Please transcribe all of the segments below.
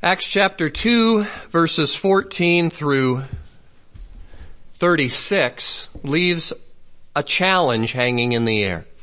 Acts chapter 2, verses 14 through 36 leaves a challenge hanging in the air.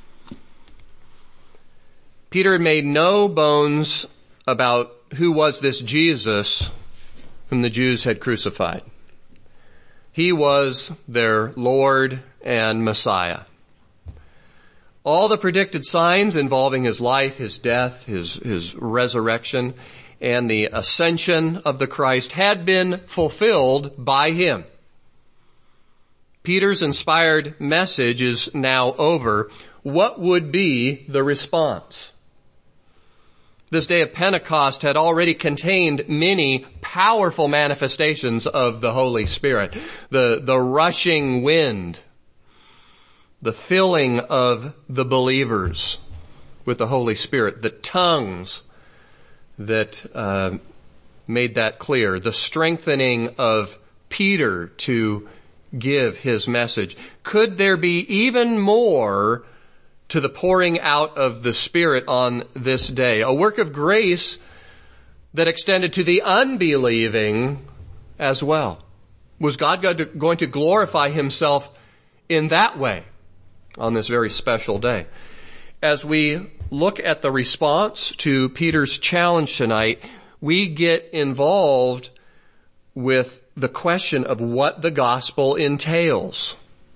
Peter had made no bones about who was this Jesus whom the Jews had crucified. He was their Lord and Messiah. All the predicted signs involving his life, his death, his resurrection, and the ascension of the Christ had been fulfilled by him. Peter's inspired message is now over. What would be the response? This day of Pentecost had already contained many powerful manifestations of the Holy Spirit. The rushing wind, the filling of the believers with the Holy Spirit, the tongues that made that clear, the strengthening of Peter to give his message. Could there be even more to the pouring out of the Spirit on this day? A work of grace that extended to the unbelieving as well. Was God going to glorify himself in that way on this very special day? As we look at the response to Peter's challenge tonight, we get involved with the question of what the gospel entails.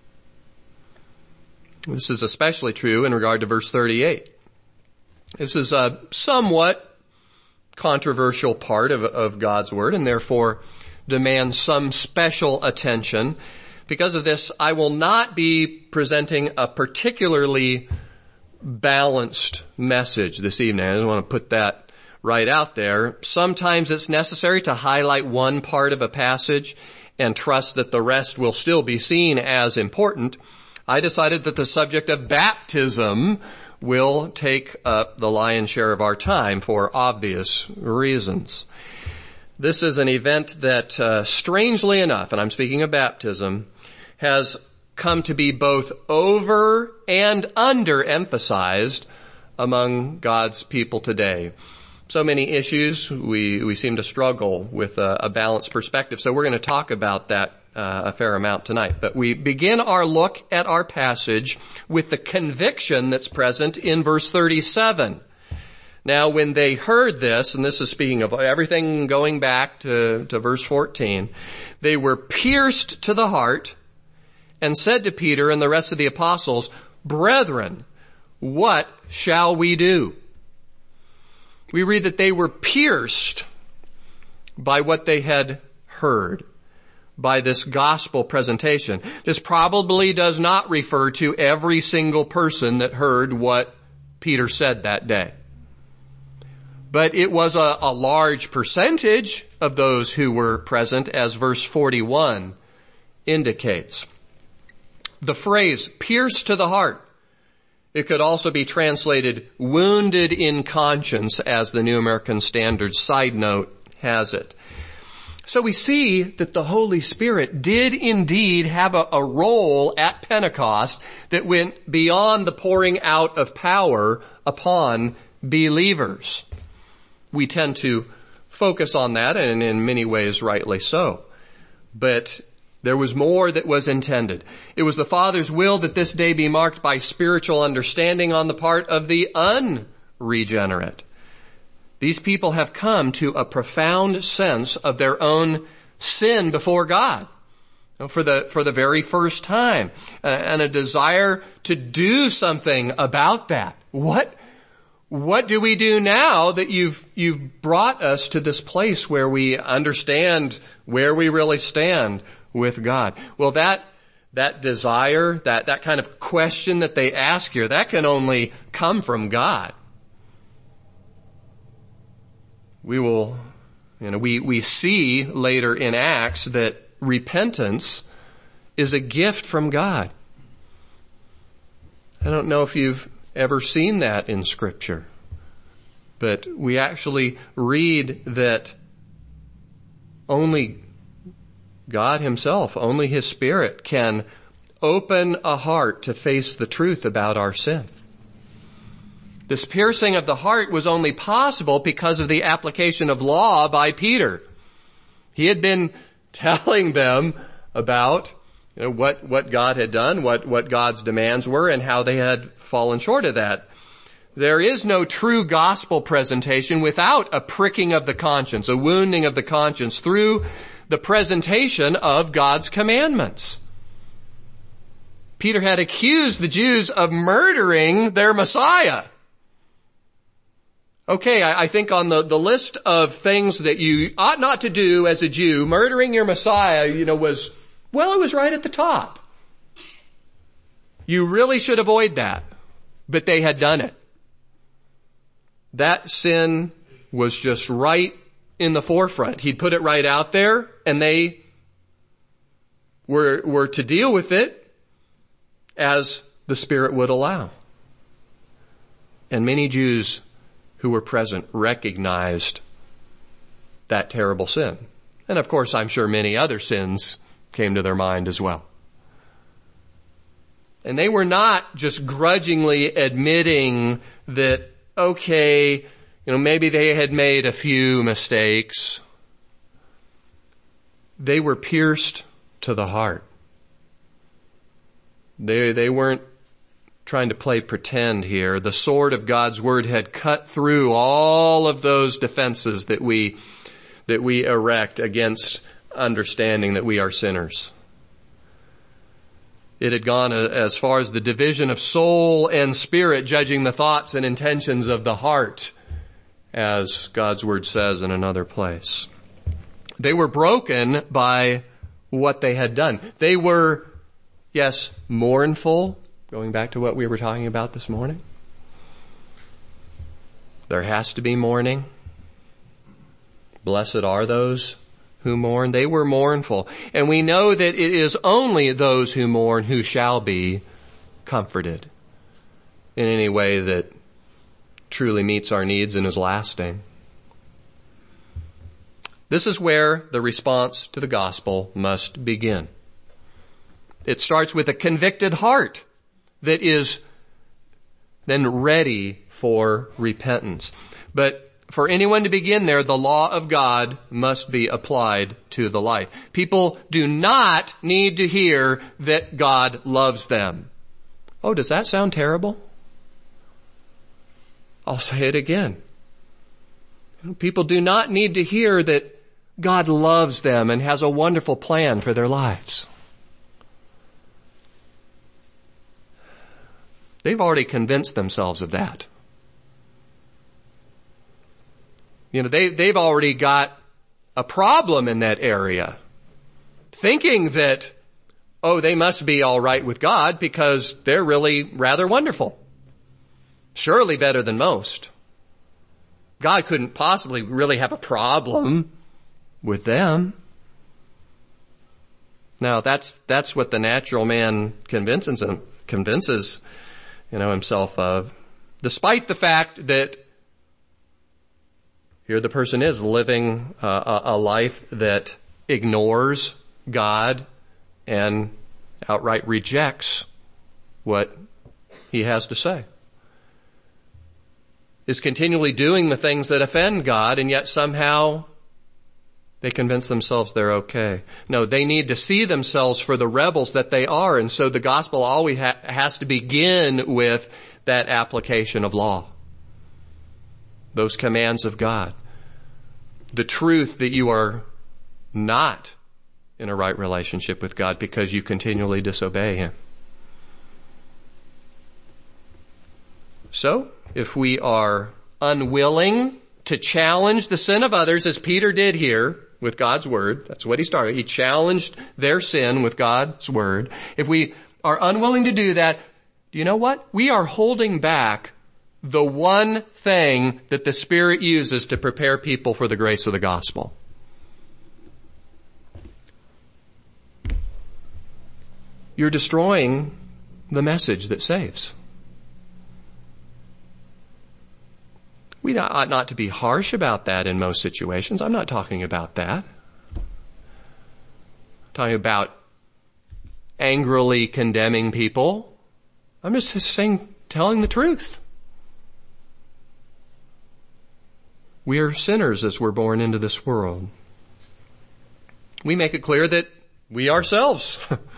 This is especially true in regard to verse 38. This is a somewhat controversial part of God's word and therefore demands some special attention. Because of this, I will not be presenting a particularly balanced message this evening. I just want to put that right out there. Sometimes it's necessary to highlight one part of a passage and trust that the rest will still be seen as important. I decided that the subject of baptism will take up the lion's share of our time for obvious reasons. This is an event that, strangely enough, and I'm speaking of baptism, has come to be both over and underemphasized among God's people today. So many issues, we seem to struggle with a balanced perspective. So we're going to talk about that a fair amount tonight. But we begin our look at our passage with the conviction that's present in verse 37. Now, when they heard this, and this is speaking of everything going back to verse 14, they were pierced to the heart and said to Peter and the rest of the apostles, "Brethren, what shall we do?" We read that they were pierced by what they had heard, by this gospel presentation. This probably does not refer to every single person that heard what Peter said that day. But it was a large percentage of those who were present, as verse 41 indicates. The phrase, pierced to the heart, it could also be translated wounded in conscience, as the New American Standard side note has it. So we see that the Holy Spirit did indeed have a role at Pentecost that went beyond the pouring out of power upon believers. We tend to focus on that, and in many ways rightly so. But there was more that was intended. It was the Father's will that this day be marked by spiritual understanding on the part of the unregenerate. These people have come to a profound sense of their own sin before God for the very first time, and a desire to do something about that. What do we do now that you've brought us to this place where we understand where we really stand with God? Well, that desire, that kind of question that they ask here, that can only come from God. We see later in Acts that repentance is a gift from God. I don't know if you've ever seen that in Scripture, but we actually read that only God himself, only his Spirit can open a heart to face the truth about our sin. This piercing of the heart was only possible because of the application of law by Peter. He had been telling them about what God had done, what God's demands were, and how they had fallen short of that. There is no true gospel presentation without a pricking of the conscience, a wounding of the conscience through the presentation of God's commandments. Peter had accused the Jews of murdering their Messiah. Okay, I think on the list of things that you ought not to do as a Jew, murdering your Messiah, it was right at the top. You really should avoid that. But they had done it. That sin was just right in the forefront. He'd put it right out there, and they were to deal with it as the Spirit would allow. And many Jews who were present recognized that terrible sin. And of course, I'm sure many other sins came to their mind as well. And they were not just grudgingly admitting that, okay, maybe they had made a few mistakes. They were pierced to the heart. They weren't trying to play pretend here. The sword of God's word had cut through all of those defenses that we erect against understanding that we are sinners. It had gone as far as the division of soul and spirit, judging the thoughts and intentions of the heart, as God's word says in another place. They were broken by what they had done. They were, yes, mournful, going back to what we were talking about this morning. There has to be mourning. Blessed are those who mourn. They were mournful. And we know that it is only those who mourn who shall be comforted in any way that truly meets our needs and is lasting. This is where the response to the gospel must begin. It starts with a convicted heart that is then ready for repentance. But for anyone to begin there, the law of God must be applied to the life. People do not need to hear that God loves them. Oh, does that sound terrible? I'll say it again. People do not need to hear that God loves them and has a wonderful plan for their lives. They've already convinced themselves of that. They've already got a problem in that area, thinking that, they must be all right with God because they're really rather wonderful. Surely better than most. God couldn't possibly really have a problem with them. Now, that's what the natural man convinces himself of, despite the fact that here the person is living a life that ignores God and outright rejects what he has to say. Is continually doing the things that offend God, and yet somehow they convince themselves they're okay. No, they need to see themselves for the rebels that they are, and so the gospel always has to begin with that application of law. Those commands of God. The truth that you are not in a right relationship with God because you continually disobey Him. So, if we are unwilling to challenge the sin of others, as Peter did here with God's word, that's what he started. He challenged their sin with God's word. If we are unwilling to do that, do you know what? We are holding back the one thing that the Spirit uses to prepare people for the grace of the gospel. You're destroying the message that saves. We ought not to be harsh about that in most situations. I'm not talking about that. I'm talking about angrily condemning people. I'm just saying, telling the truth. We are sinners as we're born into this world. We make it clear that we ourselves,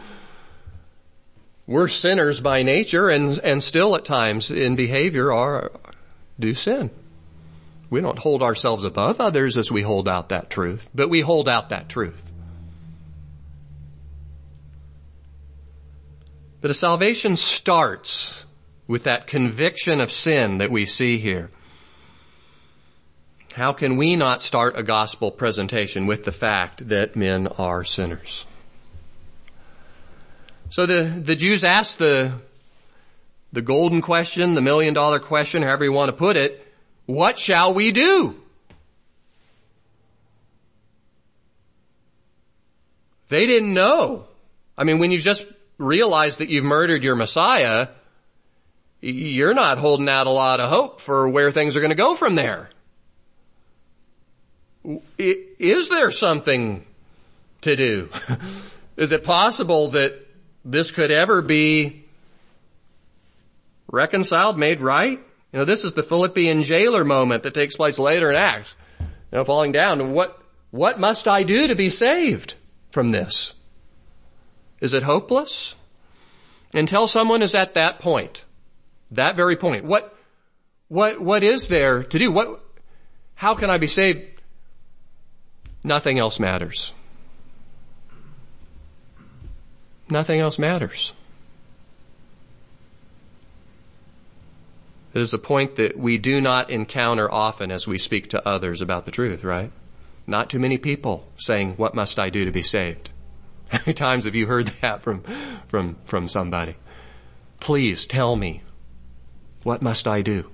we're sinners by nature and still at times in behavior do sin. We don't hold ourselves above others as we hold out that truth, but we hold out that truth. But a salvation starts with that conviction of sin that we see here. How can we not start a gospel presentation with the fact that men are sinners? So the Jews asked the golden question, the $1 million question, however you want to put it, what shall we do? They didn't know. I mean, when you just realize that you've murdered your Messiah, you're not holding out a lot of hope for where things are going to go from there. Is there something to do? Is it possible that this could ever be reconciled, made right? You know, this is the Philippian jailer moment that takes place later in Acts. You know, falling down. And what must I do to be saved from this? Is it hopeless? Until someone is at that point, that very point, what is there to do? How can I be saved? Nothing else matters. Nothing else matters. It is a point that we do not encounter often as we speak to others about the truth, right? Not too many people saying, what must I do to be saved? How many times have you heard that from somebody? Please tell me, what must I do?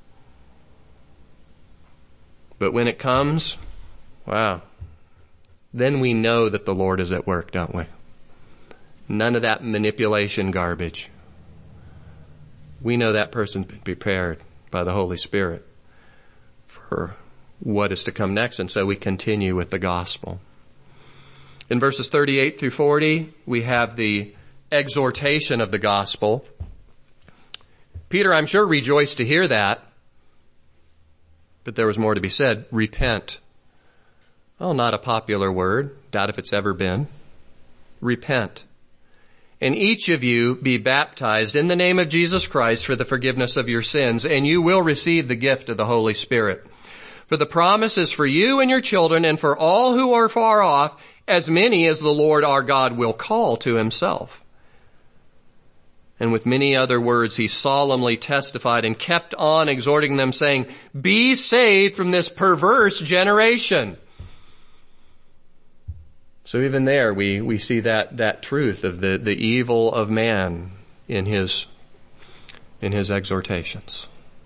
But when it comes, wow, then we know that the Lord is at work, don't we? None of that manipulation garbage. We know that person's been prepared by the Holy Spirit for what is to come next, and so we continue with the gospel. In verses 38 through 40, we have the exhortation of the gospel. Peter, I'm sure, rejoiced to hear that, but there was more to be said. Repent. Oh, not a popular word. Doubt if it's ever been. Repent. And each of you be baptized in the name of Jesus Christ for the forgiveness of your sins, and you will receive the gift of the Holy Spirit. For the promise is for you and your children and for all who are far off, as many as the Lord our God will call to himself. And with many other words he solemnly testified and kept on exhorting them, saying, be saved from this perverse generation. So even there we see that truth of the evil of man in his exhortations.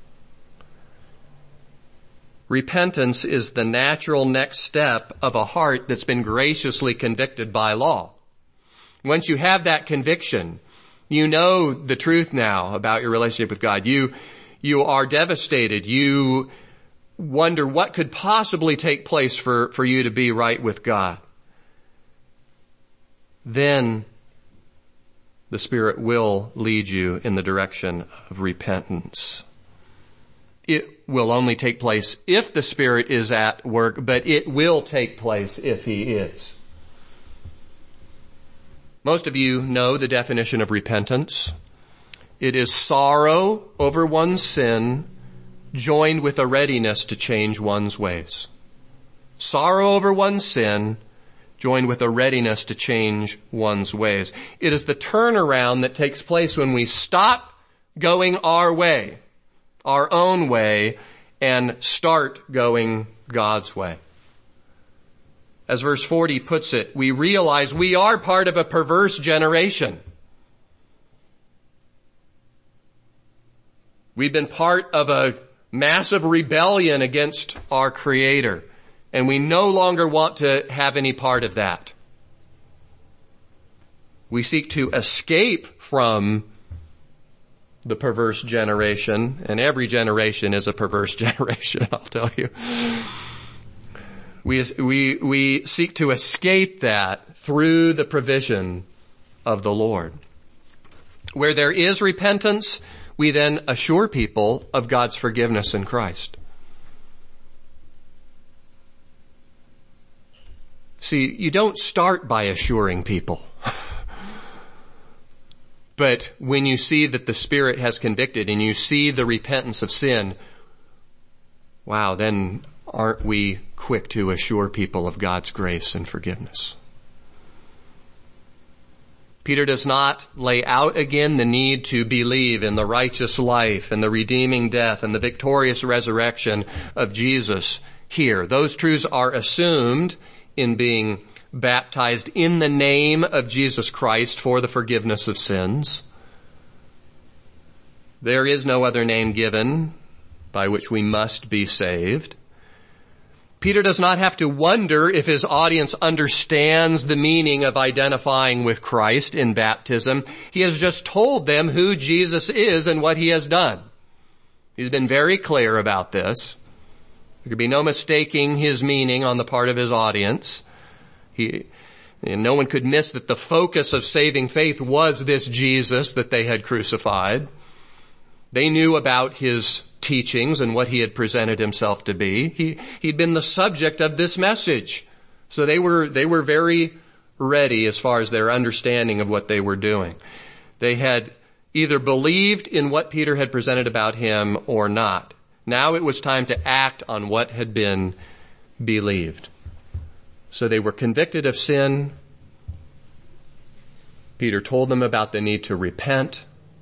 Repentance is the natural next step of a heart that's been graciously convicted by law. Once you have that conviction, you know the truth now about your relationship with God. You are devastated. You wonder what could possibly take place for you to be right with God. Then the Spirit will lead you in the direction of repentance. It will only take place if the Spirit is at work, but it will take place if He is. Most of you know the definition of repentance. It is sorrow over one's sin joined with a readiness to change one's ways. Sorrow over one's sin joined with a readiness to change one's ways. It is the turnaround that takes place when we stop going our way, our own way, and start going God's way. As verse 40 puts it, we realize we are part of a perverse generation. We've been part of a massive rebellion against our Creator, and we no longer want to have any part of that. We seek to escape from the perverse generation, and every generation is a perverse generation, I'll tell you. We seek to escape that through the provision of the Lord. Where there is repentance, we then assure people of God's forgiveness in Christ. See, you don't start by assuring people. But when you see that the Spirit has convicted and you see the repentance of sin, wow, then aren't we quick to assure people of God's grace and forgiveness? Peter does not lay out again the need to believe in the righteous life and the redeeming death and the victorious resurrection of Jesus here. Those truths are assumed in being baptized in the name of Jesus Christ for the forgiveness of sins. There is no other name given by which we must be saved. Peter does not have to wonder if his audience understands the meaning of identifying with Christ in baptism. He has just told them who Jesus is and what he has done. He's been very clear about this. There could be no mistaking his meaning on the part of his audience. No one could miss that the focus of saving faith was this Jesus that they had crucified. They knew about his teachings and what he had presented himself to be. He'd been the subject of this message. So they were very ready as far as their understanding of what they were doing. They had either believed in what Peter had presented about him or not. Now it was time to act on what had been believed. So they were convicted of sin. Peter told them about the need to repent.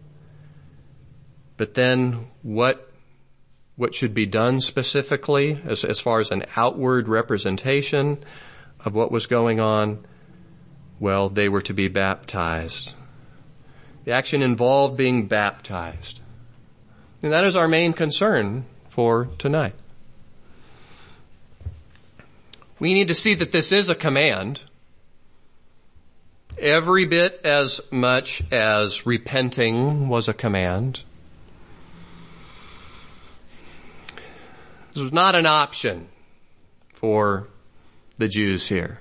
But then what should be done specifically as far as an outward representation of what was going on? Well, they were to be baptized. The action involved being baptized. And that is our main concern for tonight. We need to see that this is a command, every bit as much as repenting was a command. This was not an option for the Jews here.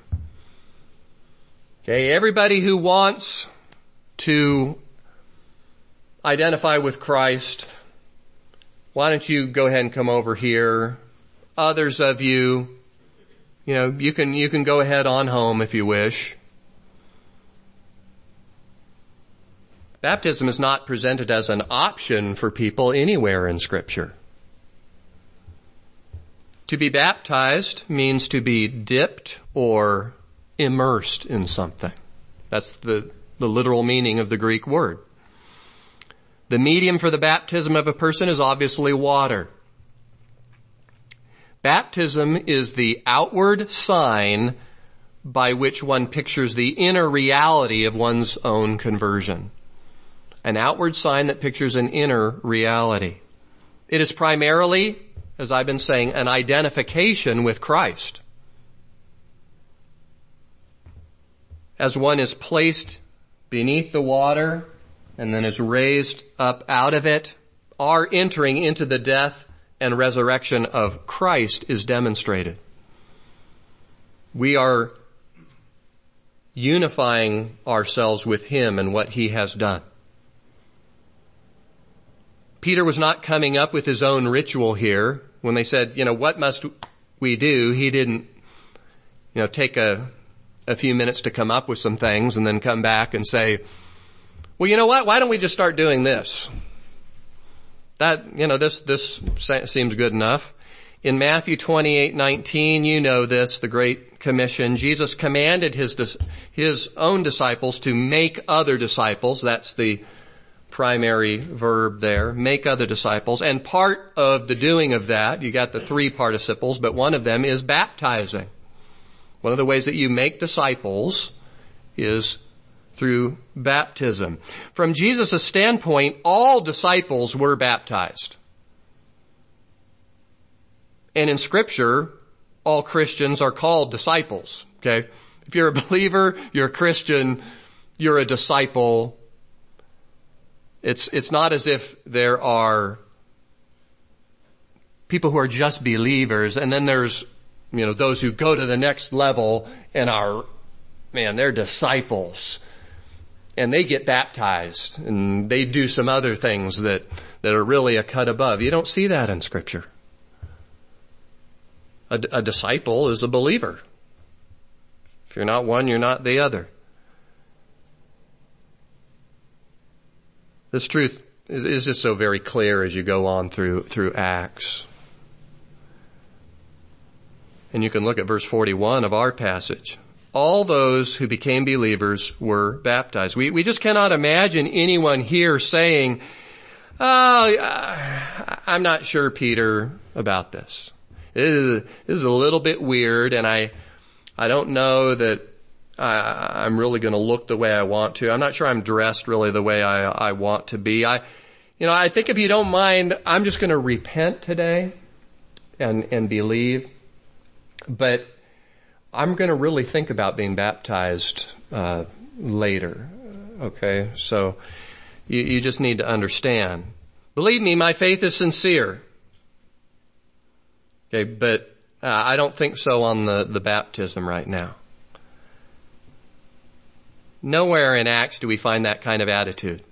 Okay, everybody who wants to identify with Christ, why don't you go ahead and come over here? Others of you, you can go ahead on home if you wish. Baptism is not presented as an option for people anywhere in Scripture. To be baptized means to be dipped or immersed in something. That's the literal meaning of the Greek word. The medium for the baptism of a person is obviously water. Baptism is the outward sign by which one pictures the inner reality of one's own conversion. An outward sign that pictures an inner reality. It is primarily, as I've been saying, an identification with Christ. As one is placed beneath the water and then is raised up out of it, our entering into the death and resurrection of Christ is demonstrated. We are unifying ourselves with him and what he has done. Peter was not coming up with his own ritual here. When they said, what must we do? He didn't, take a few minutes to come up with some things and then come back and say, well, you know what? Why don't we just start doing this? This seems good enough. In Matthew 28:19, you know this, the Great Commission. Jesus commanded his own disciples to make other disciples. That's the primary verb there, make other disciples. And part of the doing of that, you got the three participles, but one of them is baptizing. One of the ways that you make disciples is through baptism. From Jesus' standpoint, all disciples were baptized. And in Scripture, all Christians are called disciples, okay? If you're a believer, you're a Christian, you're a disciple. It's not as if there are people who are just believers and then there's, those who go to the next level and they're disciples. And they get baptized and they do some other things that are really a cut above. You don't see that in Scripture. A disciple is a believer. If you're not one, you're not the other. This truth is just so very clear as you go on through Acts. And you can look at verse 41 of our passage. All those who became believers were baptized. We just cannot imagine anyone here saying, I'm not sure, Peter, about this. This is a little bit weird, and I don't know that I'm really going to look the way I want to. I'm not sure I'm dressed really the way I want to be. I think if you don't mind, I'm just going to repent today and believe. But I'm going to really think about being baptized later. Okay, so you just need to understand. Believe me, my faith is sincere. Okay, but I don't think so on the baptism right now. Nowhere in Acts do we find that kind of attitude.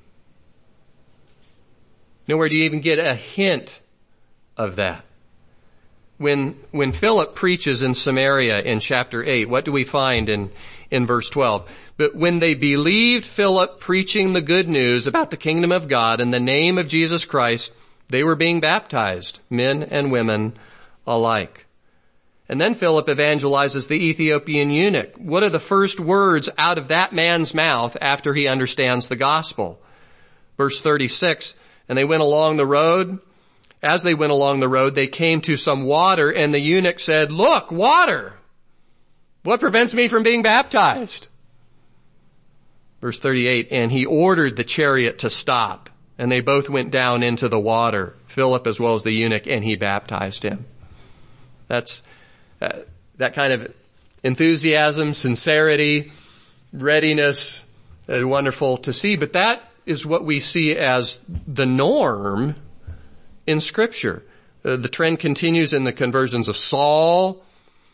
Nowhere do you even get a hint of that. When Philip preaches in Samaria in chapter 8, what do we find in verse 12? But when they believed Philip preaching the good news about the kingdom of God in the name of Jesus Christ, they were being baptized, men and women alike. And then Philip evangelizes the Ethiopian eunuch. What are the first words out of that man's mouth after he understands the gospel? Verse 36, and they went along the road. As they went along the road, they came to some water, and the eunuch said, "Look, water! What prevents me from being baptized?" Verse 38, and he ordered the chariot to stop, and they both went down into the water, Philip as well as the eunuch, and he baptized him. That's that kind of enthusiasm, sincerity, readiness is wonderful to see. But that is what we see as the norm in Scripture. The trend continues in the conversions of Saul,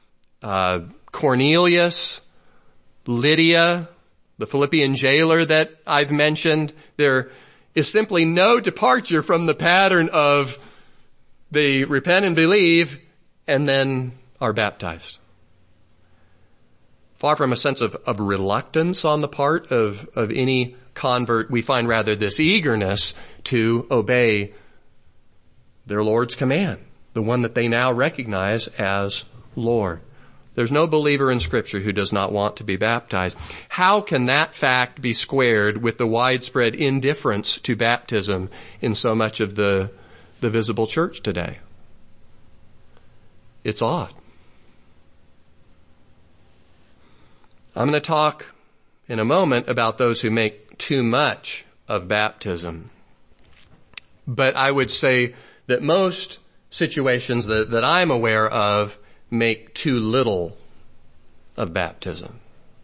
Cornelius, Lydia, the Philippian jailer that I've mentioned. There is simply no departure from the pattern of they repent and believe and then are baptized. Far from a sense of reluctance on the part of any convert, we find rather this eagerness to obey their Lord's command, the one that they now recognize as Lord. There's no believer in Scripture who does not want to be baptized. How can that fact be squared with the widespread indifference to baptism in so much of the visible church today? It's odd. I'm going to talk in a moment about those who make too much of baptism. But I would say that most situations that I'm aware of make too little of baptism.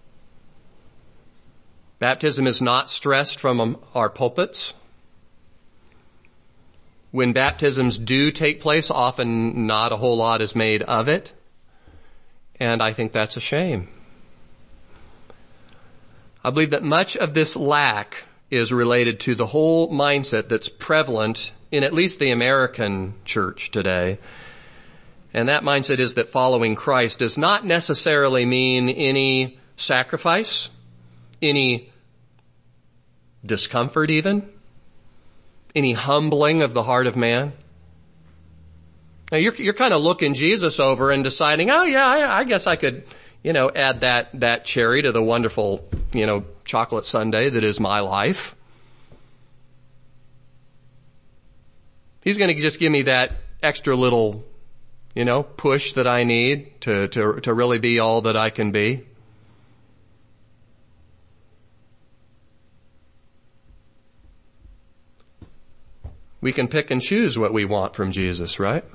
Baptism is not stressed from our pulpits. When baptisms do take place, often not a whole lot is made of it. And I think that's a shame. I believe that much of this lack is related to the whole mindset that's prevalent in at least the American church today. And that mindset is that following Christ does not necessarily mean any sacrifice, any discomfort even, any humbling of the heart of man. Now you're kind of looking Jesus over and deciding, oh yeah, I guess I could, add that cherry to the wonderful, chocolate sundae that is my life. He's going to just give me that extra little, push that I need to really be all that I can be. We can pick and choose what we want from Jesus, right?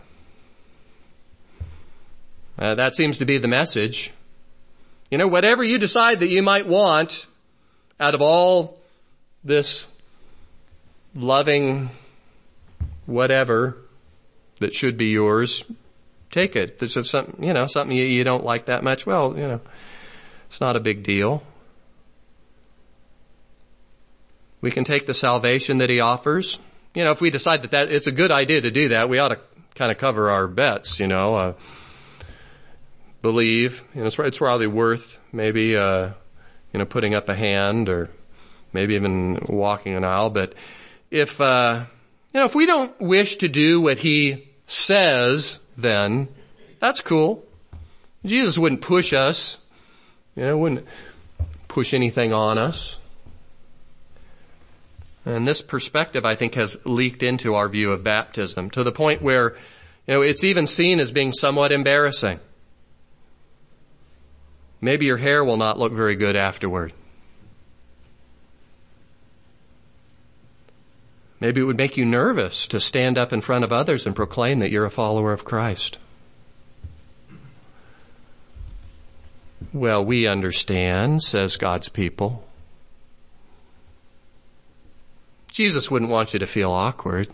That seems to be the message. Whatever you decide that you might want out of all this loving whatever that should be yours, take it. This is something, something you don't like that much. Well, it's not a big deal. We can take the salvation that he offers. If we decide that it's a good idea to do that, we ought to kind of cover our bets, believe, it's probably worth maybe, putting up a hand or maybe even walking an aisle. But if we don't wish to do what he says, then that's cool. Jesus wouldn't push us, wouldn't push anything on us. And this perspective, I think, has leaked into our view of baptism to the point where, it's even seen as being somewhat embarrassing. Maybe your hair will not look very good afterward. Maybe it would make you nervous to stand up in front of others and proclaim that you're a follower of Christ. Well, we understand, says God's people. Jesus wouldn't want you to feel awkward.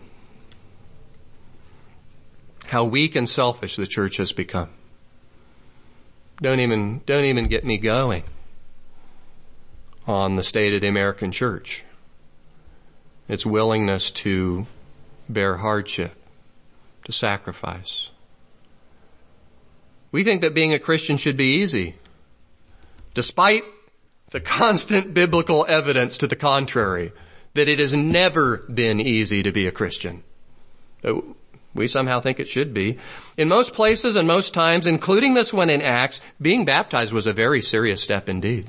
How weak and selfish the church has become. Don't even get me going on the state of the American church. Its willingness to bear hardship, to sacrifice. We think that being a Christian should be easy, despite the constant biblical evidence to the contrary, that it has never been easy to be a Christian. We somehow think it should be. In most places and most times, including this one in Acts, being baptized was a very serious step indeed.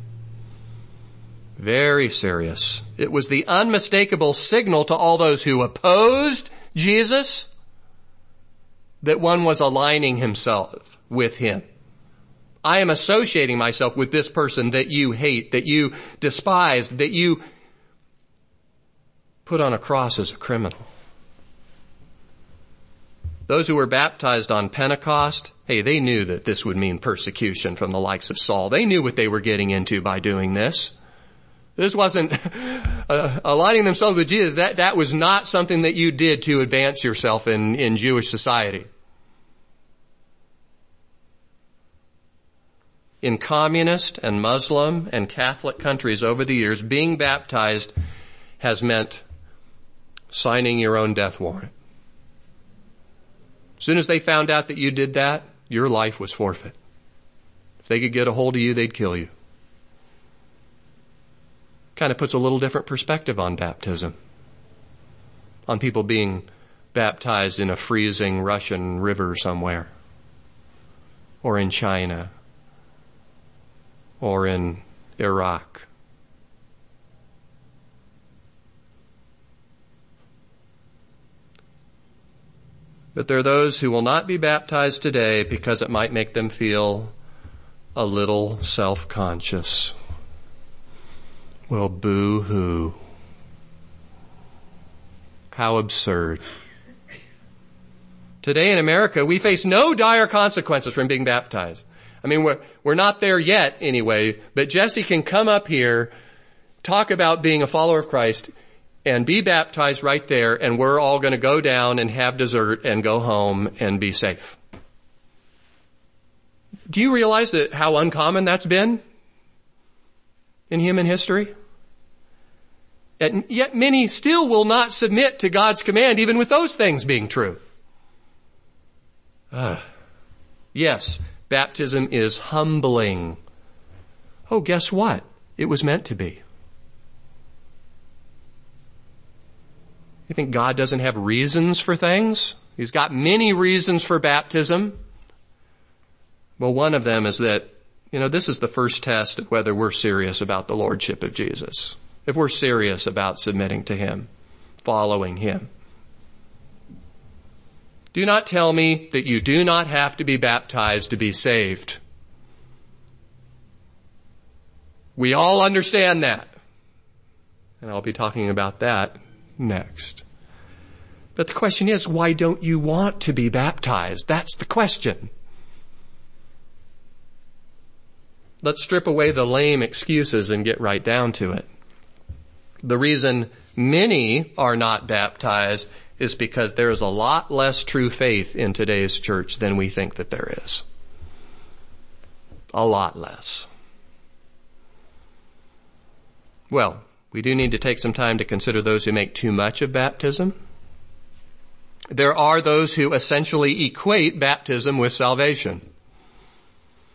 Very serious. It was the unmistakable signal to all those who opposed Jesus that one was aligning himself with him. I am associating myself with this person that you hate, that you despise, that you put on a cross as a criminal. Those who were baptized on Pentecost, they knew that this would mean persecution from the likes of Saul. They knew what they were getting into by doing this. This wasn't aligning themselves with Jesus. That was not something that you did to advance yourself in Jewish society. In communist and Muslim and Catholic countries over the years, being baptized has meant signing your own death warrant. As soon as they found out that you did that, your life was forfeit. If they could get a hold of you, they'd kill you. Kind of puts a little different perspective on baptism. On people being baptized in a freezing Russian river somewhere. Or in China. Or in Iraq. But there are those who will not be baptized today because it might make them feel a little self-conscious. Well, boo-hoo. How absurd. Today in America, we face no dire consequences from being baptized. I mean, we're not there yet anyway, but Jesse can come up here, talk about being a follower of Christ, and be baptized right there, and we're all going to go down and have dessert and go home and be safe. Do you realize that how uncommon that's been in human history? And yet many still will not submit to God's command, even with those things being true. Yes, baptism is humbling. Oh, guess what? It was meant to be. You think God doesn't have reasons for things? He's got many reasons for baptism. Well, one of them is that, this is the first test of whether we're serious about the lordship of Jesus. If we're serious about submitting to him, following him. Do not tell me that you do not have to be baptized to be saved. We all understand that. And I'll be talking about that next. But the question is, why don't you want to be baptized? That's the question. Let's strip away the lame excuses and get right down to it. The reason many are not baptized is because there is a lot less true faith in today's church than we think that there is. A lot less. Well, we do need to take some time to consider those who make too much of baptism. There are those who essentially equate baptism with salvation.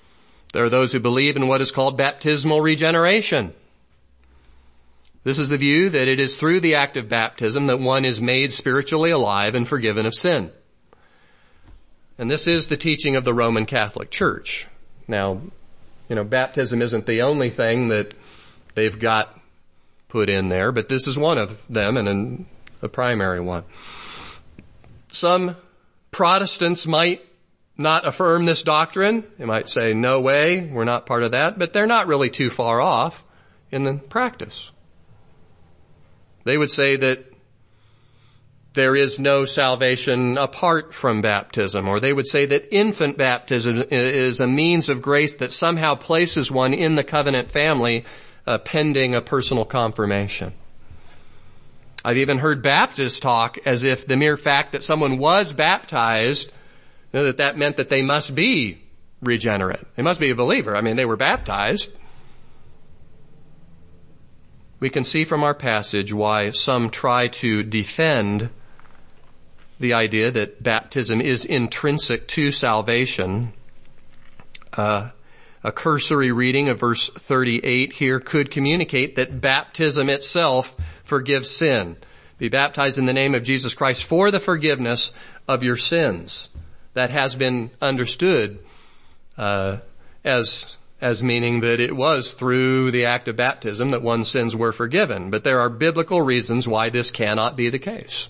There are those who believe in what is called baptismal regeneration. This is the view that it is through the act of baptism that one is made spiritually alive and forgiven of sin. And this is the teaching of the Roman Catholic Church. Now, baptism isn't the only thing that they've got put in there, but this is one of them and a primary one. Some Protestants might not affirm this doctrine. They might say, no way, we're not part of that, but they're not really too far off in the practice. They would say that there is no salvation apart from baptism, or they would say that infant baptism is a means of grace that somehow places one in the covenant family pending a personal confirmation. I've even heard Baptists talk as if the mere fact that someone was baptized, that meant that they must be regenerate. They must be a believer. I mean, they were baptized. We can see from our passage why some try to defend the idea that baptism is intrinsic to salvation. A cursory reading of verse 38 here could communicate that baptism itself forgives sin. Be baptized in the name of Jesus Christ for the forgiveness of your sins. That has been understood as meaning that it was through the act of baptism that one's sins were forgiven. But there are biblical reasons why this cannot be the case.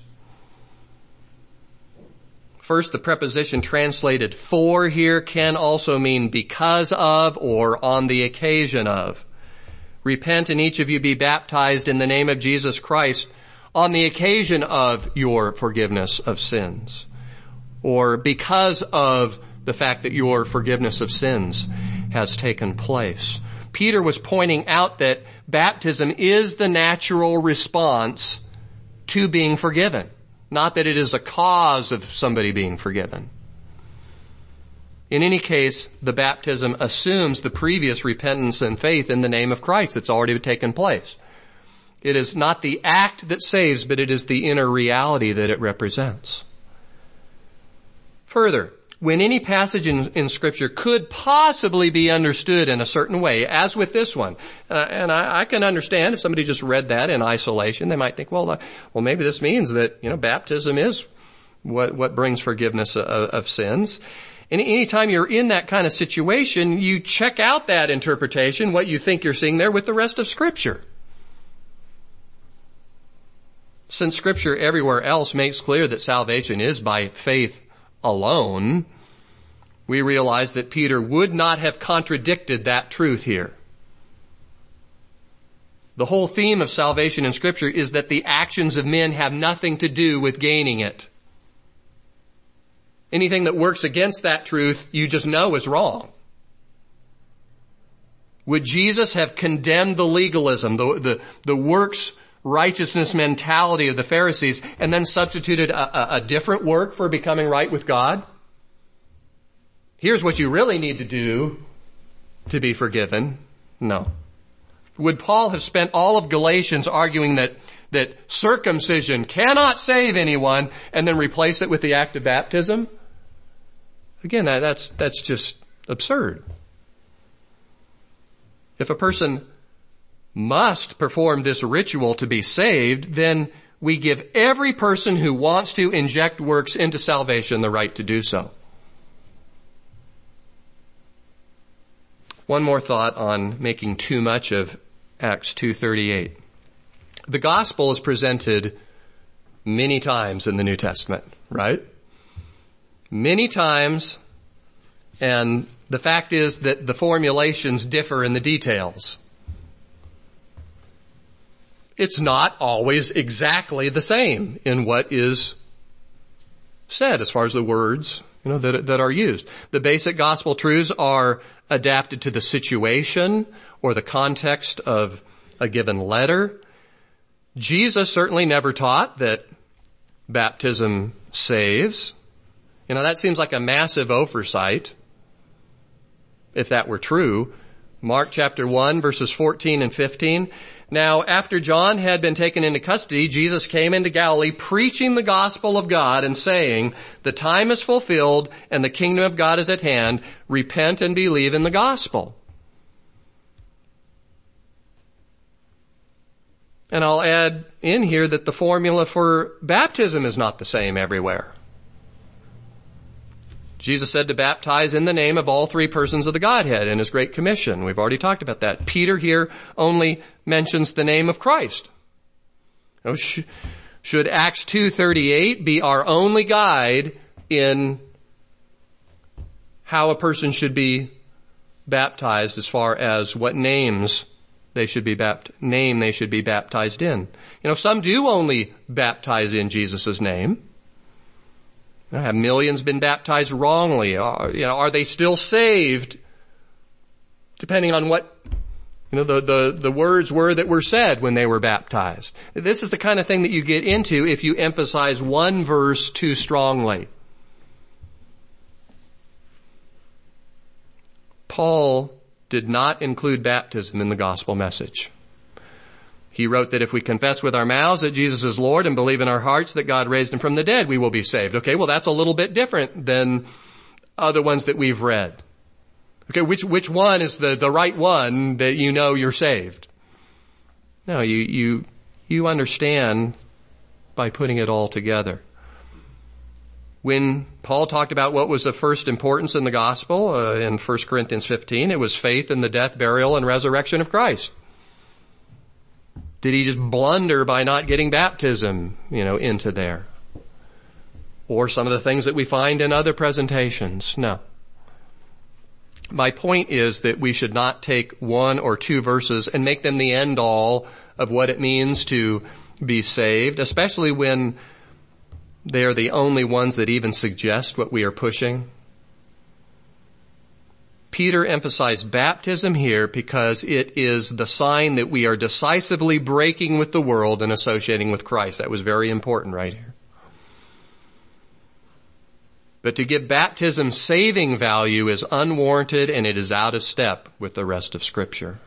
First, the preposition translated for here can also mean because of or on the occasion of. Repent and each of you be baptized in the name of Jesus Christ on the occasion of your forgiveness of sins. Or because of the fact that your forgiveness of sins has taken place. Peter was pointing out that baptism is the natural response to being forgiven, not that it is a cause of somebody being forgiven. In any case, the baptism assumes the previous repentance and faith in the name of Christ that's already taken place. It is not the act that saves, but it is the inner reality that it represents. Further, when any passage in Scripture could possibly be understood in a certain way, as with this one, and I can understand if somebody just read that in isolation, they might think, well, maybe this means that, baptism is what brings forgiveness of sins. And anytime you're in that kind of situation, you check out that interpretation, what you think you're seeing there, with the rest of Scripture. Since Scripture everywhere else makes clear that salvation is by faith alone, we realize that Peter would not have contradicted that truth here. The whole theme of salvation in Scripture is that the actions of men have nothing to do with gaining it. Anything that works against that truth, you just know is wrong. Would Jesus have condemned the legalism, the works righteousness mentality of the Pharisees, and then substituted a different work for becoming right with God? Here's what you really need to do to be forgiven. No. Would Paul have spent all of Galatians arguing that circumcision cannot save anyone and then replace it with the act of baptism? Again, that's just absurd. If a person must perform this ritual to be saved, then we give every person who wants to inject works into salvation the right to do so. One more thought on making too much of Acts 2:38. The gospel is presented many times in the New Testament, right? Many times, and the fact is that the formulations differ in the details. It's not always exactly the same in what is said as far as the words, that are used. The basic gospel truths are adapted to the situation or the context of a given letter. Jesus certainly never taught that baptism saves. That seems like a massive oversight, if that were true. Mark chapter 1, verses 14 and 15. Now, after John had been taken into custody, Jesus came into Galilee preaching the gospel of God and saying, the time is fulfilled and the kingdom of God is at hand. Repent and believe in the gospel. And I'll add in here that the formula for baptism is not the same everywhere. Jesus said to baptize in the name of all three persons of the Godhead in His Great Commission. We've already talked about that. Peter here only mentions the name of Christ. Should Acts 2:38 be our only guide in how a person should be baptized as far as what names they should be baptized in? Some do only baptize in Jesus' name. Have millions been baptized wrongly? Are they still saved? Depending on what, the words were that were said when they were baptized. This is the kind of thing that you get into if you emphasize one verse too strongly. Paul did not include baptism in the gospel message. He wrote that if we confess with our mouths that Jesus is Lord and believe in our hearts that God raised Him from the dead, we will be saved. Okay, well that's a little bit different than other ones that we've read. Okay, which one is the right one that you're saved? No, you understand by putting it all together. When Paul talked about what was of first importance in the gospel, in 1 Corinthians 15, it was faith in the death, burial, and resurrection of Christ. Did he just blunder by not getting baptism, into there? Or some of the things that we find in other presentations? No. My point is that we should not take one or two verses and make them the end all of what it means to be saved, especially when they are the only ones that even suggest what we are pushing. Peter emphasized baptism here because it is the sign that we are decisively breaking with the world and associating with Christ. That was very important right here. But to give baptism saving value is unwarranted and it is out of step with the rest of Scripture.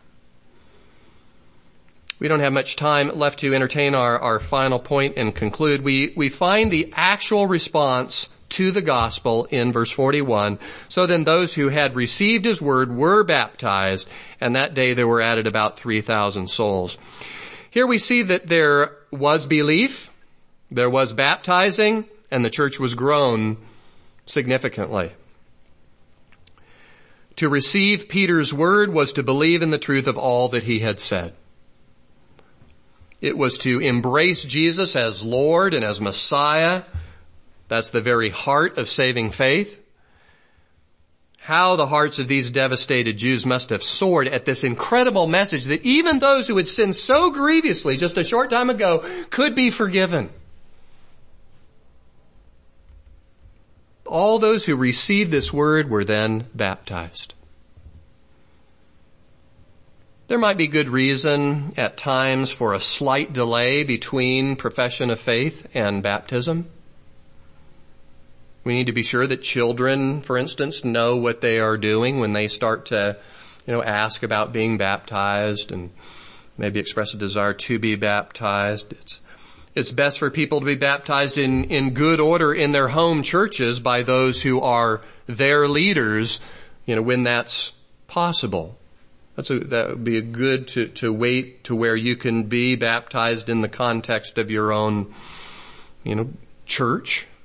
We don't have much time left to entertain our final point and conclude. We find the actual response to the gospel in verse 41. So then those who had received His word were baptized, and that day there were added about 3,000 souls. Here we see that there was belief, there was baptizing, and the church was grown significantly. To receive Peter's word was to believe in the truth of all that he had said. It was to embrace Jesus as Lord and as Messiah. That's the very heart of saving faith. How the hearts of these devastated Jews must have soared at this incredible message that even those who had sinned so grievously just a short time ago could be forgiven. All those who received this word were then baptized. There might be good reason at times for a slight delay between profession of faith and baptism. We need to be sure that children, for instance, know what they are doing when they start to, ask about being baptized and maybe express a desire to be baptized. It's best for people to be baptized in good order in their home churches by those who are their leaders, when that's possible. That would be good to wait to where you can be baptized in the context of your own, church.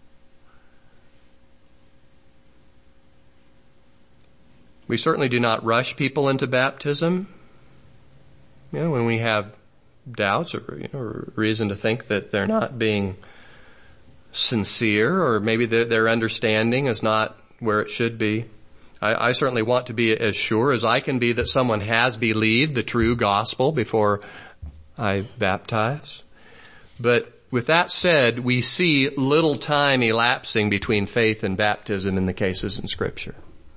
We certainly do not rush people into baptism. When we have doubts or reason to think that they're not being sincere, or maybe their understanding is not where it should be. I certainly want to be as sure as I can be that someone has believed the true gospel before I baptize. But with that said, we see little time elapsing between faith and baptism in the cases in Scripture.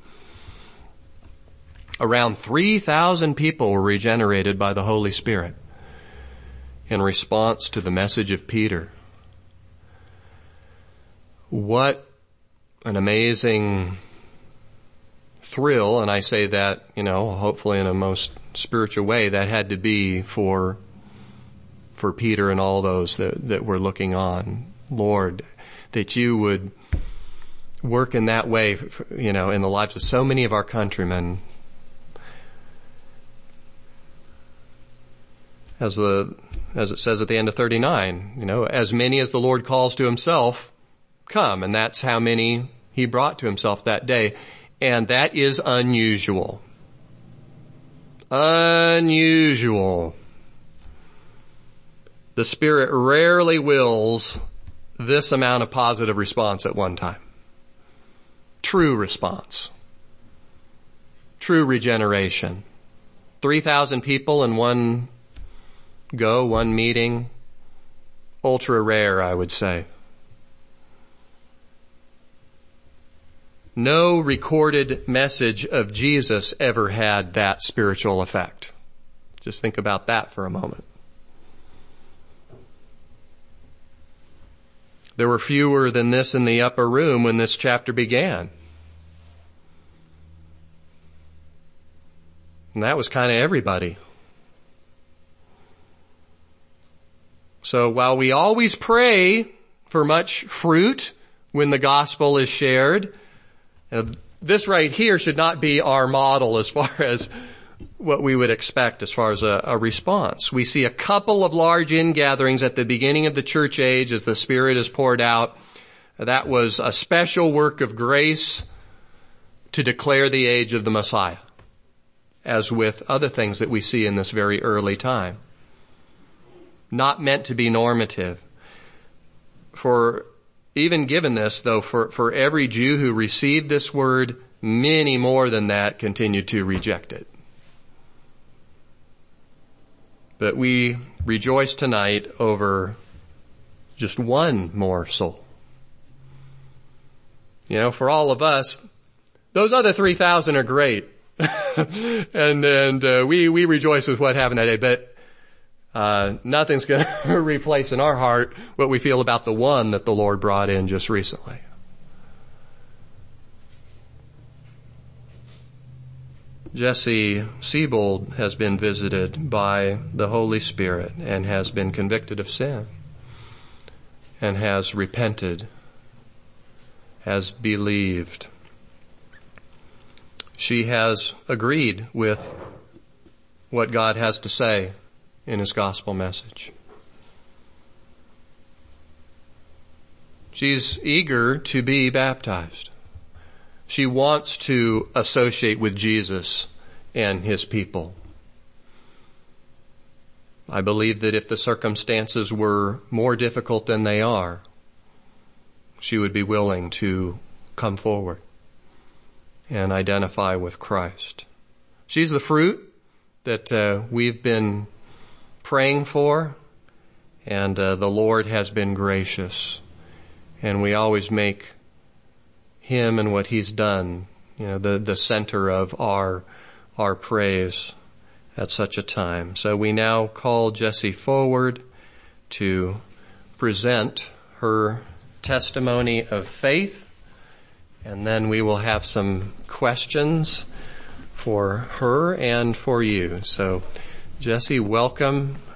Around 3,000 people were regenerated by the Holy Spirit in response to the message of Peter. What an amazing thrill, and I say that, hopefully in a most spiritual way, that had to be for Peter and all those that were looking on. Lord, that you would work in that way, in the lives of so many of our countrymen. As it says at the end of 39, as many as the Lord calls to himself, come. And that's how many he brought to himself that day. And that is unusual. Unusual. The Spirit rarely wills this amount of positive response at one time. True response. True regeneration. 3,000 people in one meeting. Ultra rare, I would say. No recorded message of Jesus ever had that spiritual effect. Just think about that for a moment. There were fewer than this in the upper room when this chapter began. And that was kind of everybody. So while we always pray for much fruit when the gospel is shared, this right here should not be our model as far as what we would expect as far as a response. We see a couple of large ingatherings at the beginning of the church age as the Spirit is poured out. That was a special work of grace to declare the age of the Messiah, as with other things that we see in this very early time. Not meant to be normative. For even given this, though, for every Jew who received this word, many more than that continued to reject it. But we rejoice tonight over just one morsel. For all of us, those other 3,000 are great. and we rejoice with what happened that day, but nothing's going to replace in our heart what we feel about the one that the Lord brought in just recently. Jesse Siebold has been visited by the Holy Spirit and has been convicted of sin and has repented, has believed. She has agreed with what God has to say in his gospel message. She's eager to be baptized. She wants to associate with Jesus and his people. I believe that if the circumstances were more difficult than they are, she would be willing to come forward and identify with Christ. She's the fruit that we've been praying for, and the Lord has been gracious. And we always make him and what he's done, the center of our praise at such a time. So we now call Jessie forward to present her testimony of faith, and then we will have some questions for her and for you. So Jessie, welcome